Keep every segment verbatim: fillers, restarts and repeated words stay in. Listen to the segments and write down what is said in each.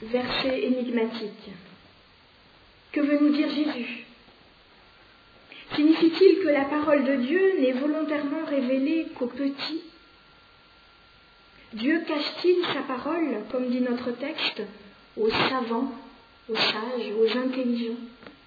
verset énigmatique. Que veut nous dire Jésus ? Signifie-t-il que la parole de Dieu n'est volontairement révélée qu'aux petits ? Dieu cache-t-il sa parole, comme dit notre texte, aux savants, aux sages, aux intelligents ?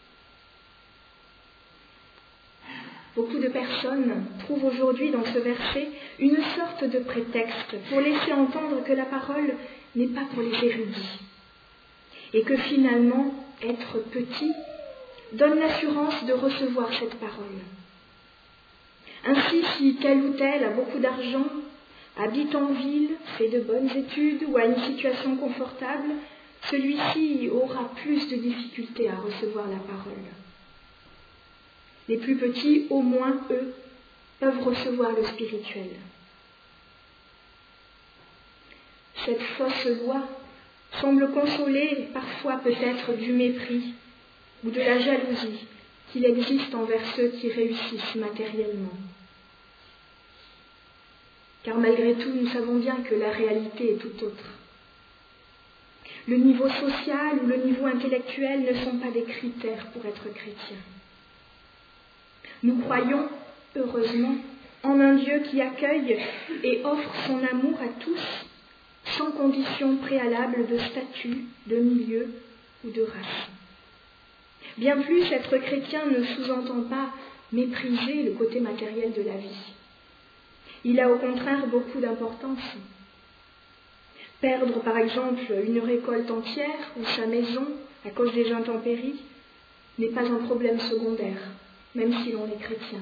Beaucoup de personnes trouvent aujourd'hui dans ce verset une sorte de prétexte pour laisser entendre que la parole n'est pas pour les érudits et que finalement, être petit donne l'assurance de recevoir cette parole. Ainsi, si tel ou tel a beaucoup d'argent, habite en ville, fait de bonnes études ou a une situation confortable, celui-ci aura plus de difficultés à recevoir la parole. Les plus petits, au moins eux, peuvent recevoir le spirituel. Cette fausse loi semble consoler parfois peut-être du mépris ou de la jalousie qu'il existe envers ceux qui réussissent matériellement. Car malgré tout, nous savons bien que la réalité est tout autre. Le niveau social ou le niveau intellectuel ne sont pas des critères pour être chrétien. Nous croyons, heureusement, en un Dieu qui accueille et offre son amour à tous, sans condition préalable de statut, de milieu ou de race. Bien plus, être chrétien ne sous-entend pas mépriser le côté matériel de la vie. Il a au contraire beaucoup d'importance. Perdre par exemple une récolte entière ou sa maison à cause des intempéries n'est pas un problème secondaire, même si l'on est chrétien.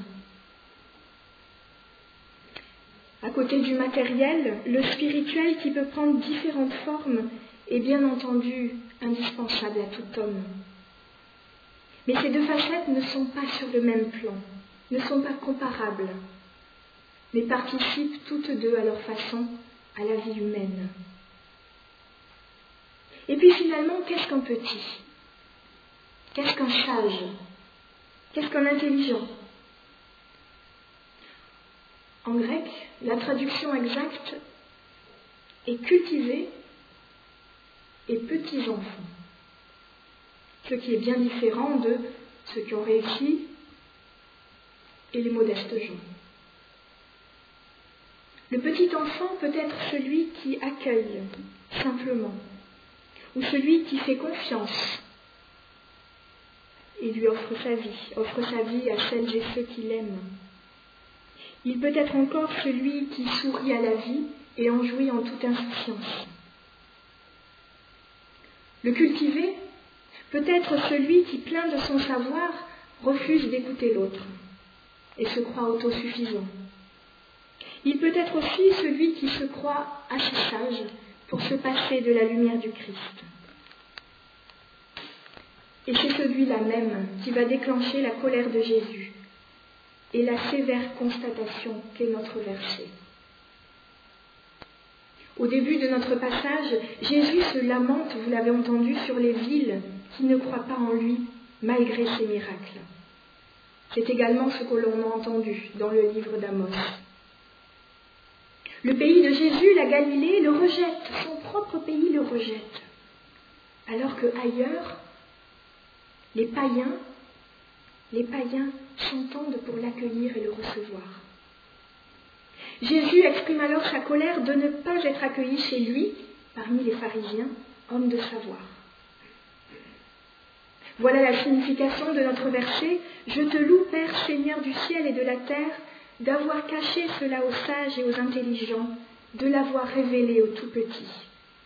À côté du matériel, le spirituel qui peut prendre différentes formes est bien entendu indispensable à tout homme. Mais ces deux facettes ne sont pas sur le même plan, ne sont pas comparables, mais participent toutes deux à leur façon à la vie humaine. Et puis finalement, qu'est-ce qu'un petit ? Qu'est-ce qu'un sage ? Qu'est-ce qu'un intelligent ? En grec, la traduction exacte est cultivé et petits enfants, ce qui est bien différent de ceux qui ont réussi et les modestes gens. Le petit enfant peut être celui qui accueille simplement, ou celui qui fait confiance et lui offre sa vie, offre sa vie à celles et ceux qui l'aiment. Il peut être encore celui qui sourit à la vie et en jouit en toute insouciance. Le cultivé peut être celui qui, plein de son savoir, refuse d'écouter l'autre et se croit autosuffisant. Il peut être aussi celui qui se croit assez sage pour se passer de la lumière du Christ. Et c'est celui-là même qui va déclencher la colère de Jésus et la sévère constatation qu'est notre verset. Au début de notre passage, Jésus se lamente, vous l'avez entendu, sur les villes qui ne croient pas en lui malgré ses miracles. C'est également ce que l'on a entendu dans le livre d'Amos. Le pays de Jésus, la Galilée, le rejette, son propre pays le rejette, alors qu'ailleurs, les païens, les païens s'entendent pour l'accueillir et le recevoir. Jésus exprime alors sa colère de ne pas être accueilli chez lui, parmi les pharisiens, hommes de savoir. Voilà la signification de notre verset. « Je te loue, Père, Seigneur du ciel et de la terre, d'avoir caché cela aux sages et aux intelligents, de l'avoir révélé aux tout petits. »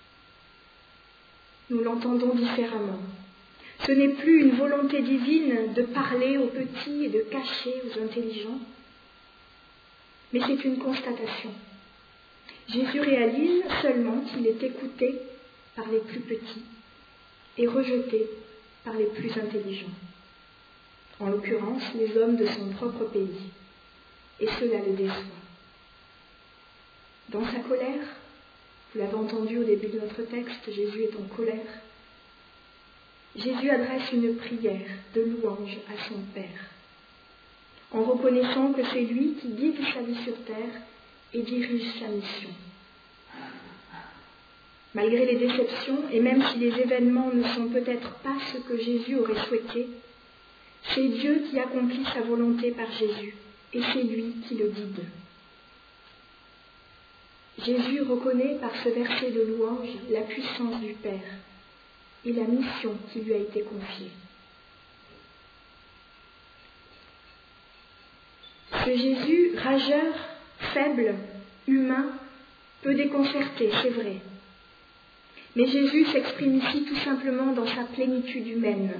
Nous l'entendons différemment. Ce n'est plus une volonté divine de parler aux petits et de cacher aux intelligents, mais c'est une constatation. Jésus réalise seulement qu'il est écouté par les plus petits et rejeté par les plus intelligents, en l'occurrence les hommes de son propre pays, et cela le déçoit. Dans sa colère, vous l'avez entendu au début de notre texte, Jésus est en colère. Jésus adresse une prière de louange à son Père, en reconnaissant que c'est lui qui guide sa vie sur terre et dirige sa mission. Malgré les déceptions, et même si les événements ne sont peut-être pas ce que Jésus aurait souhaité, c'est Dieu qui accomplit sa volonté par Jésus, et c'est lui qui le guide. Jésus reconnaît par ce verset de louange la puissance du Père et la mission qui lui a été confiée. Ce Jésus, rageur, faible, humain, peut déconcerter, c'est vrai. Mais Jésus s'exprime ici tout simplement dans sa plénitude humaine.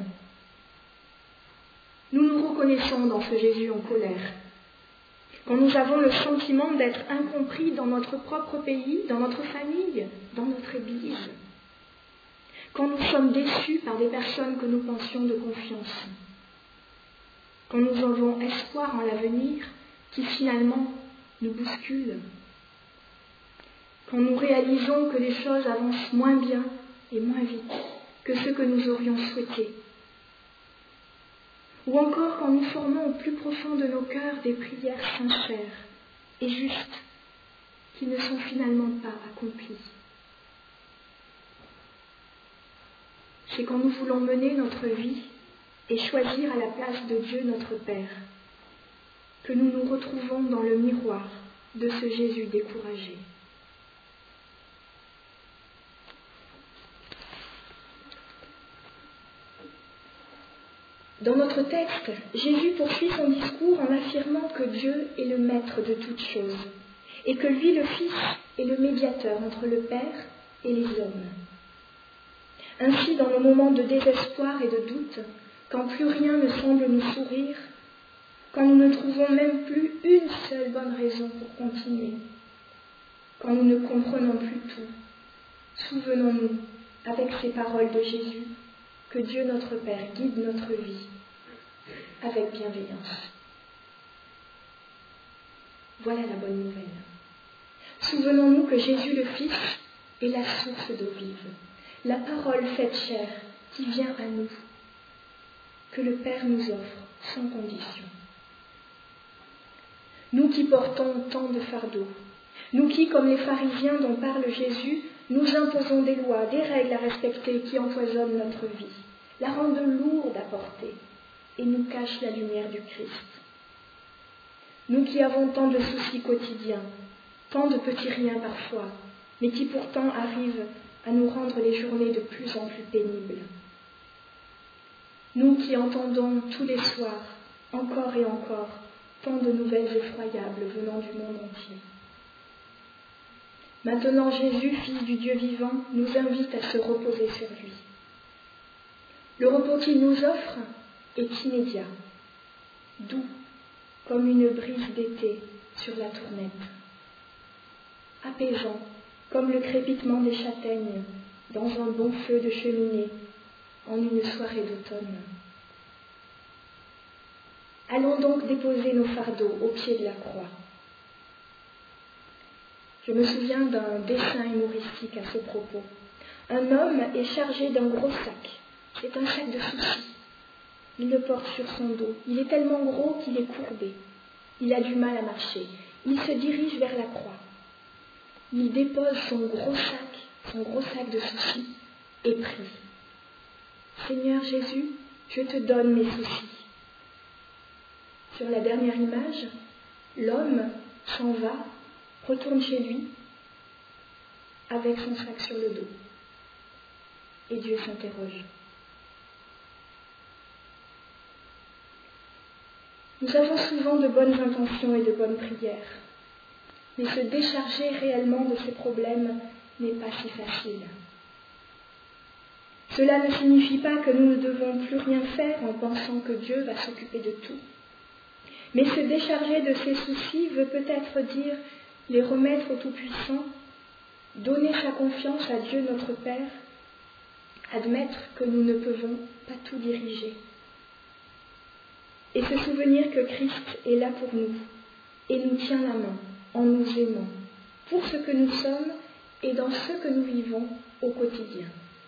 Nous nous reconnaissons dans ce Jésus en colère. Quand nous avons le sentiment d'être incompris dans notre propre pays, dans notre famille, dans notre Église. Quand nous sommes déçus par des personnes que nous pensions de confiance. Quand nous avons espoir en l'avenir qui finalement nous bouscule. Quand nous réalisons que les choses avancent moins bien et moins vite que ce que nous aurions souhaité. Ou encore quand nous formons au plus profond de nos cœurs des prières sincères et justes qui ne sont finalement pas accomplies. C'est quand nous voulons mener notre vie et choisir à la place de Dieu notre Père que nous nous retrouvons dans le miroir de ce Jésus découragé. Dans notre texte, Jésus poursuit son discours en affirmant que Dieu est le maître de toutes choses et que lui, le Fils, est le médiateur entre le Père et les hommes. Ainsi, dans nos moments de désespoir et de doute, quand plus rien ne semble nous sourire, quand nous ne trouvons même plus une seule bonne raison pour continuer, quand nous ne comprenons plus tout, souvenons-nous, avec ces paroles de Jésus, que Dieu notre Père guide notre vie avec bienveillance. Voilà la bonne nouvelle. Souvenons-nous que Jésus le Fils est la source d'eau vive, la parole faite chair qui vient à nous, que le Père nous offre sans condition. Nous qui portons tant de fardeaux, nous qui, comme les pharisiens dont parle Jésus, nous imposons des lois, des règles à respecter qui empoisonnent notre vie, la rendent lourde à porter et nous cachent la lumière du Christ. Nous qui avons tant de soucis quotidiens, tant de petits riens parfois, mais qui pourtant arrivent à nous rendre les journées de plus en plus pénibles. Nous qui entendons tous les soirs, encore et encore, tant de nouvelles effroyables venant du monde entier. Maintenant, Jésus, Fils du Dieu vivant, nous invite à se reposer sur lui. Le repos qu'il nous offre est immédiat, doux, comme une brise d'été sur la tournette, apaisant, comme le crépitement des châtaignes dans un bon feu de cheminée en une soirée d'automne. Allons donc déposer nos fardeaux au pied de la croix. Je me souviens d'un dessin humoristique à ce propos. Un homme est chargé d'un gros sac. C'est un sac de soucis. Il le porte sur son dos. Il est tellement gros qu'il est courbé. Il a du mal à marcher. Il se dirige vers la croix. Il dépose son gros sac, son gros sac de soucis, et prie. Seigneur Jésus, je te donne mes soucis. Sur la dernière image, l'homme s'en va, retourne chez lui, avec son sac sur le dos. Et Dieu s'interroge. Nous avons souvent de bonnes intentions et de bonnes prières, mais se décharger réellement de ces problèmes n'est pas si facile. Cela ne signifie pas que nous ne devons plus rien faire en pensant que Dieu va s'occuper de tout. Mais se décharger de ses soucis veut peut-être dire les remettre au Tout-Puissant, donner sa confiance à Dieu notre Père, admettre que nous ne pouvons pas tout diriger. Et se souvenir que Christ est là pour nous et nous tient la main en nous aimant, pour ce que nous sommes et dans ce que nous vivons au quotidien.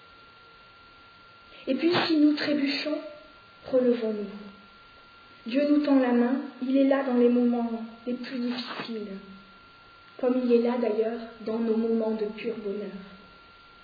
Et puis si nous trébuchons, relevons-nous. Dieu nous tend la main, il est là dans les moments les plus difficiles, comme il est là d'ailleurs dans nos moments de pur bonheur.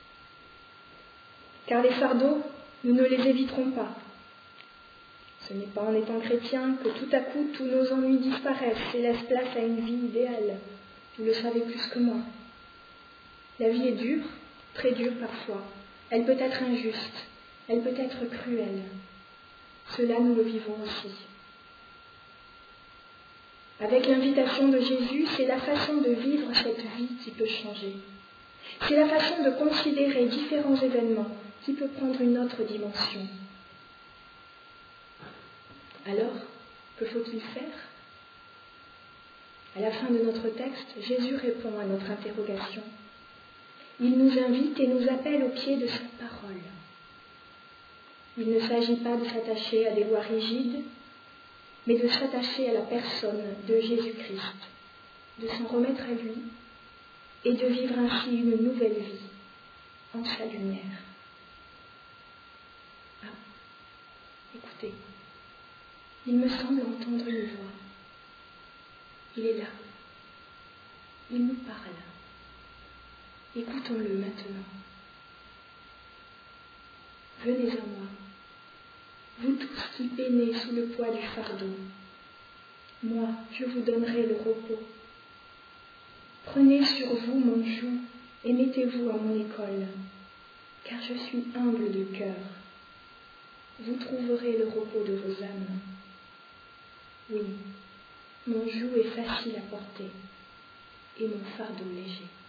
car les fardeaux, nous ne les éviterons pas. Ce n'est pas en étant chrétien que tout à coup tous nos ennuis disparaissent et laissent place à une vie idéale. Vous le savez plus que moi. La vie est dure, très dure parfois. Elle peut être injuste, elle peut être cruelle. Cela, nous le vivons aussi. Avec l'invitation de Jésus, c'est la façon de vivre cette vie qui peut changer. C'est la façon de considérer différents événements qui peut prendre une autre dimension. Alors, que faut-il faire ? À la fin de notre texte, Jésus répond à notre interrogation. Il nous invite et nous appelle au pied de sa parole. Il ne s'agit pas de s'attacher à des lois rigides, mais de s'attacher à la personne de Jésus-Christ, de s'en remettre à lui et de vivre ainsi une nouvelle vie en sa lumière. Ah, écoutez, il me semble entendre une voix. Il est là. Il nous parle. Écoutons-le maintenant. Venez à moi, vous tous qui peinez sous le poids du fardeau. Moi, je vous donnerai le repos. Prenez sur vous mon joug et mettez-vous à mon école, car je suis humble de cœur. Vous trouverez le repos de vos âmes. Oui, mon joug est facile à porter et mon fardeau léger.